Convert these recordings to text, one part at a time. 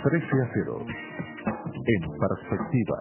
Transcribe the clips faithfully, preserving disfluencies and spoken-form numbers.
trece a cero. En perspectiva.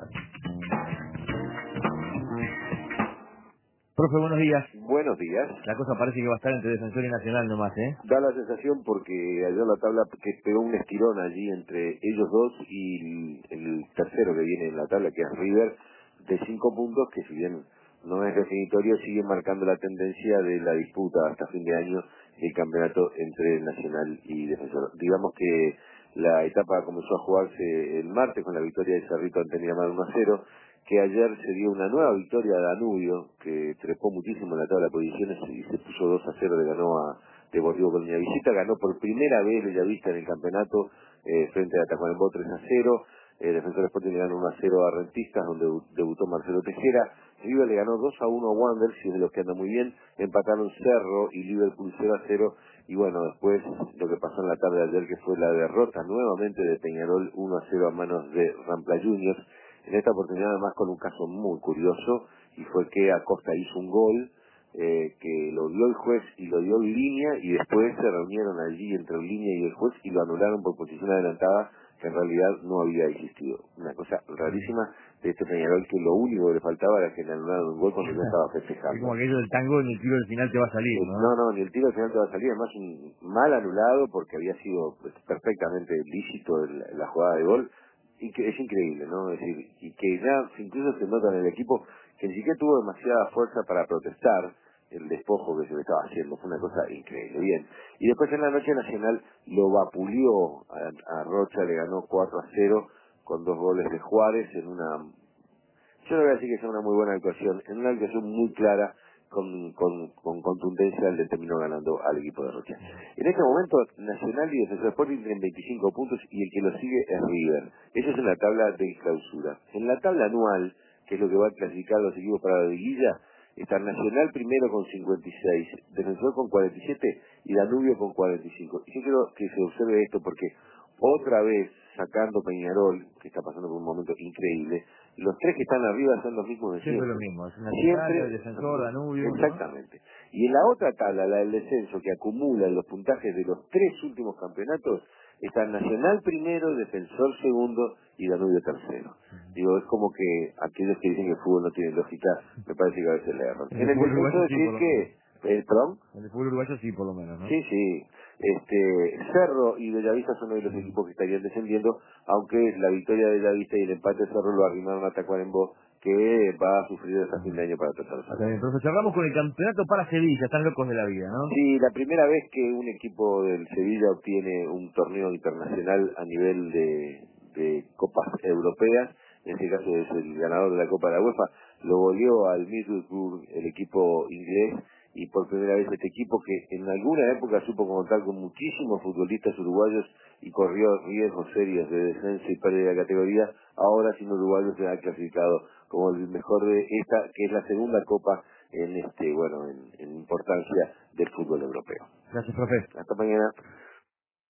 Profe, buenos días. Buenos días. La cosa parece que va a estar entre Defensor y Nacional nomás, ¿eh? Da la sensación porque ayer la tabla que pegó un estirón allí entre ellos dos y el, el tercero que viene en la tabla, que es River, de cinco puntos, que si bien no es definitorio, sigue marcando la tendencia de la disputa hasta fin de año del campeonato entre Nacional y Defensor. Digamos que la etapa comenzó a jugarse el martes con la victoria de Cerrito ante Miramar uno a cero, que ayer se dio una nueva victoria a Danubio, que trepó muchísimo en la tabla de posiciones y se puso dos a cero, le ganó a Deportivo Colonia Visita, ganó por primera vez Bellavista en el campeonato eh, frente a Tacuarembó tres a cero, eh, Defensor Sporting le ganó uno a cero a Rentistas, donde debutó Marcelo Tejera, River le ganó dos a uno a Wanderers, y es de los que anda muy bien, empataron Cerro y Liverpool cero a cero, y bueno, después lo que pasó en la tarde de ayer, que fue la derrota nuevamente de Peñarol uno a cero a manos de Rampla Juniors, en esta oportunidad además con un caso muy curioso, y fue que Acosta hizo un gol eh, que lo dio el juez y lo dio en línea, y después se reunieron allí entre el línea y el juez y lo anularon por posición adelantada, que en realidad no había existido. Una cosa rarísima de este Peñarol, que lo único que le faltaba era que le anularan un gol cuando ya estaba festejando. Es como aquello del tango, ni el tiro del final te va a salir, ¿no? No, no, ni el tiro al final te va a salir, además un mal anulado porque había sido pues, perfectamente lícito el- la jugada de gol, y que es increíble, ¿no? Es decir, y que ya incluso se nota en el equipo que ni siquiera tuvo demasiada fuerza para protestar el despojo que se le estaba haciendo, fue una cosa increíble. Bien, y después en la noche Nacional lo vapuleó a, a Rocha, le ganó cuatro a cero con dos goles de Juárez en una, yo no voy a decir que sea una muy buena actuación, en una actuación muy clara, con, con, con contundencia, el terminó ganando al equipo de Rocha. En este momento, Nacional y Defensor Sporting tienen veinticinco puntos, y el que lo sigue es River. Eso es en la tabla de clausura. En la tabla anual, que es lo que va a clasificar los equipos para la liguilla, está Nacional primero con cincuenta y seis, Defensor con cuarenta y siete y Danubio con cuarenta y cinco. Y yo quiero que se observe esto porque otra vez, sacando Peñarol, que está pasando por un momento increíble, los tres que están arriba son los mismos de Siempre siempre. lo mismo, es Siempre, Nacional, el Defensor, Danubio, ¿no? exactamente. Y en la otra tabla, la del descenso, que acumula los puntajes de los tres últimos campeonatos, está Nacional primero, Defensor segundo y Danubio tercero. Digo, es como que aquellos que dicen que el fútbol no tiene lógica, me parece que a veces le erran. En En el el fútbol descenso uruguayo sí, decir por lo menos. que, eh, perdón, En el fútbol uruguayo sí, por lo menos, ¿no? sí, sí. Este, Cerro y Bellavista son uno de los equipos que estarían descendiendo, aunque la victoria de Bellavista y el empate de Cerro lo arrimaron a Tacuarembó, que va a sufrir hasta fin de año para tratar de Está bien, salvar. entonces cerramos con el campeonato para Sevilla, están locos de la vida, ¿no? Sí, la primera vez que un equipo del Sevilla obtiene un torneo internacional a nivel de, de copas europeas, en este caso es el ganador de la Copa de la UEFA, lo goleó al Middlesbrough, el equipo inglés, y por primera vez este equipo, que en alguna época supo contar con muchísimos futbolistas uruguayos y corrió riesgos serios de descenso y pérdida de categoría, ahora sin uruguayos se ha clasificado como el mejor de esta, que es la segunda copa en este, bueno, en, en importancia del fútbol europeo. Gracias, profe. Hasta mañana.